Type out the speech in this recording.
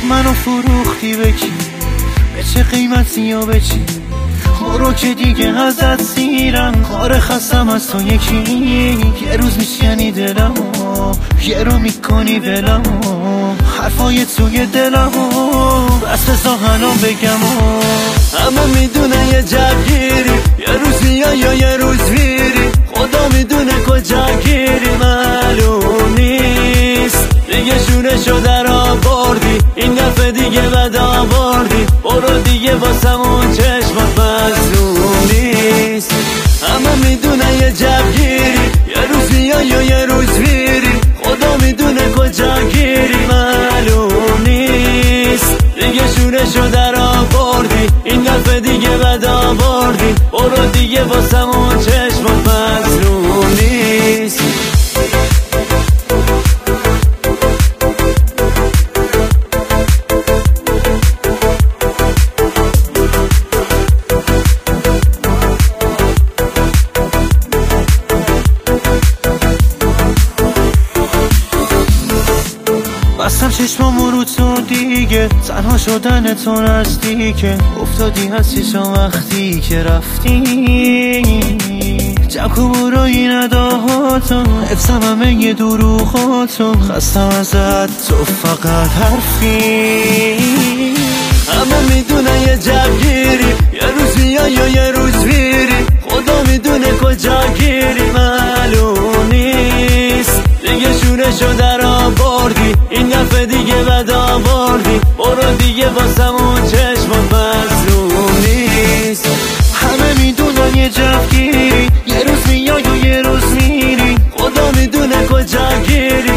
منو فروختی به کی؟ به چه قیمتی یا به چی؟ برو که دیگه ازت سیرم، کار خستم از تو یکی. یه روز میشکنی دلمو، یه رو میکنی ولمو، حرفای توی دلمو بس بزا الان بگمو. همه میدونه یه جوگیری، یه روز میای یا یه روز میری، خدا میدونه کجا گیری. معلوم نیست دیگه شورشو در آوردی، این دفعه دیگه بد آوردی. برو دیگه واسمون چشمات مظلوم نیست. همه میدونه یه جوگیری، یه روز میای یا یه روز میری، خدا میدونه کجا گیری. معلوم نیست دیگه شورشو در آوردی، این دفعه دیگه بد آوردی. برو دیگه واسمون چشمات مظلوم نیست. بستم چشمامو رو تو دیگه، تنها شدن تو نزدیکه. افتادی هستیشم وقتی که رفتی، جمع برو این اداهاتو، حفظم همه یه دروغاتو. خستم ازت تو فقط حرفی. همه میدونه یه جوگیری، یه روز میای یا یه روز میری، خدا میدونه کجا گیری. معلوم نیست دیگه شورشو در آوردی، این دفعه دیگه بد آوردی. برو دیگه واسمون چشمات مظلوم نیست. همه میدونن یه جوگیری، یه روز میای و یه روز میری، خدا میدونه کجا گیری.